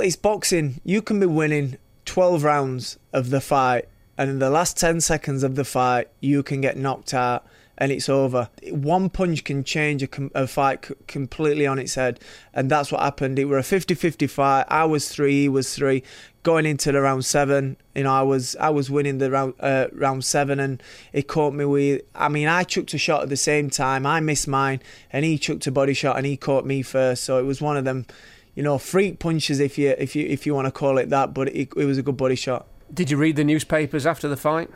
it's boxing. You can be winning 12 rounds of the fight, and in the last 10 seconds of the fight, you can get knocked out and it's over. One punch can change a fight completely on its head, and that's what happened. It were a 50-50 fight. I was 3, he was 3. Going into the round 7, I was winning the round 7, and it caught me with. I chucked a shot at the same time. I missed mine, and he chucked a body shot, and he caught me first. So it was one of them, freak punches, if you want to call it that. But it was a good body shot. Did you read the newspapers after the fight?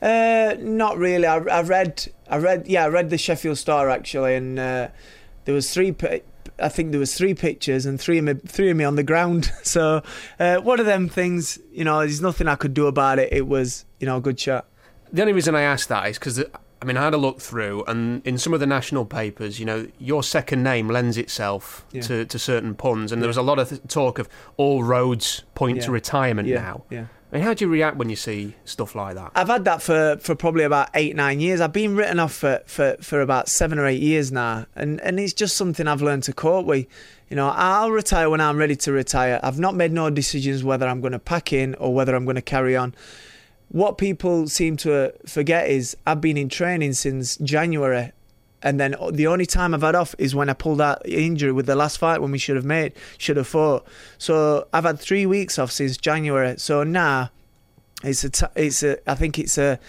Not really. I read the Sheffield Star actually, and there was 3. I think there was 3 pictures and three of me on the ground. So one of them things, there's nothing I could do about it. It was, a good shot. The only reason I asked that is because I had a look through, and in some of the national papers, your second name lends itself to certain puns, and there was a lot of talk of all roads point to retirement now. Yeah. How do you react when you see stuff like that? I've had that for probably about 8-9 years. I've been written off for about 7 or 8 years now, and it's just something I've learned to cope with. I'll retire when I'm ready to retire. I've not made no decisions whether I'm going to pack in or whether I'm going to carry on. What people seem to forget is I've been in training since January, and then the only time I've had off is when I pulled that injury with the last fight when we should have fought. So I've had 3 weeks off since January. So now I think it's a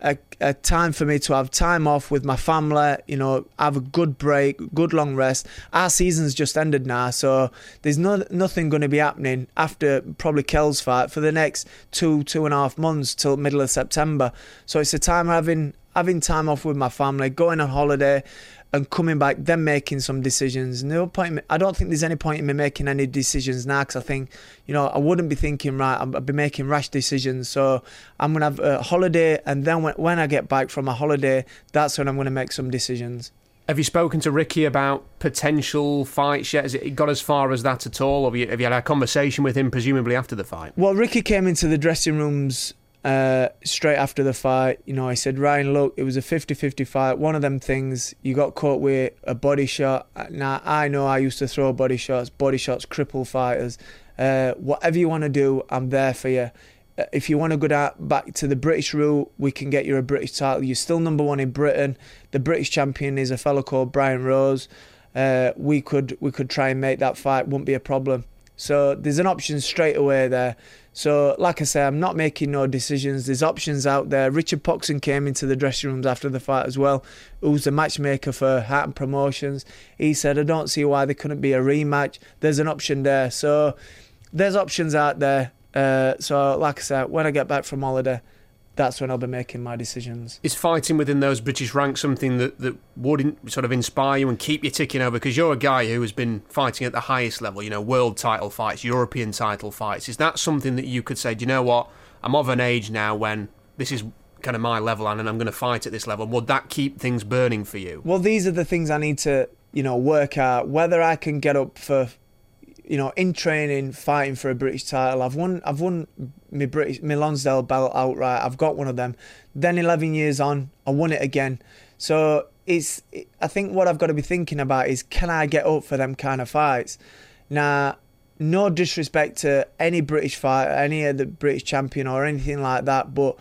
time for me to have time off with my family, have a good break, good long rest. Our season's just ended now, so there's nothing going to be happening after probably Kel's fight for the next 2.5 months till middle of September. So it's a time having time off with my family, going on holiday and coming back, then making some decisions. I don't think there's any point in me making any decisions now, because I think, I wouldn't be thinking right. I'd be making rash decisions. So I'm going to have a holiday, and then when I get back from a holiday, that's when I'm going to make some decisions. Have you spoken to Ricky about potential fights yet? Has it got as far as that at all? Or have you had a conversation with him, presumably after the fight? Well, Ricky came into the dressing rooms straight after the fight. I said, Ryan, look, it was a 50-50 fight. One of them things, you got caught with a body shot. Now, I know I used to throw body shots. Body shots cripple fighters. Whatever you want to do, I'm there for you. If you want to go back to the British route, we can get you a British title. You're still number 1 in Britain. The British champion is a fellow called Brian Rose. We could try and make that fight. Wouldn't be a problem. So there's an option straight away there. So, like I say, I'm not making no decisions. There's options out there. Richard Poxon came into the dressing rooms after the fight as well, who's the matchmaker for Hatton Promotions. He said, I don't see why there couldn't be a rematch. There's an option there. So there's options out there. So, like I said, when I get back from holiday, that's when I'll be making my decisions. Is fighting within those British ranks something that would sort of inspire you and keep you ticking over? Because you're a guy who has been fighting at the highest level, world title fights, European title fights. Is that something that you could say, do you know what, I'm of an age now when this is kind of my level and I'm going to fight at this level? Would that keep things burning for you? Well, these are the things I need to, work out. Whether I can get up for, in training, fighting for a British title. I've won my Lonsdale belt outright. I've got one of them. Then 11 years on, I won it again. So I think what I've got to be thinking about is, can I get up for them kind of fights? Now, no disrespect to any British fighter, any of the British champion or anything like that, but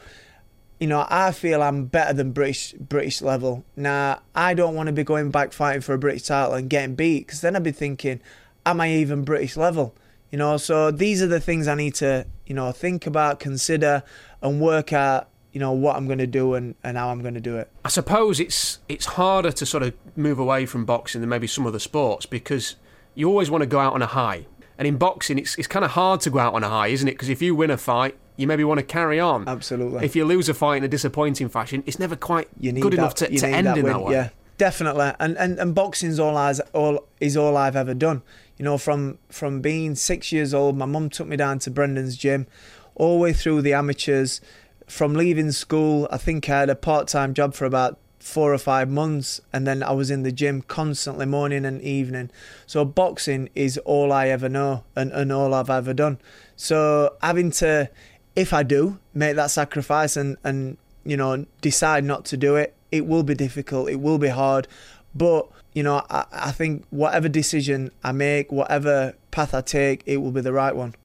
I feel I'm better than British level. Now, I don't want to be going back fighting for a British title and getting beat, because then I'd be thinking, am I even British level? So these are the things I need to, think about, consider, and work out, what I'm going to do and how I'm going to do it. I suppose it's harder to sort of move away from boxing than maybe some other sports, because you always want to go out on a high. And in boxing, it's kind of hard to go out on a high, isn't it? Because if you win a fight, you maybe want to carry on. Absolutely. If you lose a fight in a disappointing fashion, it's never quite good enough to end in that way. Yeah, definitely. And boxing's all I've ever done. From being 6 years old, my mum took me down to Brendan's gym, all the way through the amateurs. From leaving school, I think I had a part-time job for about 4 or 5 months, and then I was in the gym constantly, morning and evening. So boxing is all I ever know and all I've ever done. So having to, if I do make that sacrifice and decide not to do it, it will be difficult, it will be hard. But, I think whatever decision I make, whatever path I take, it will be the right one.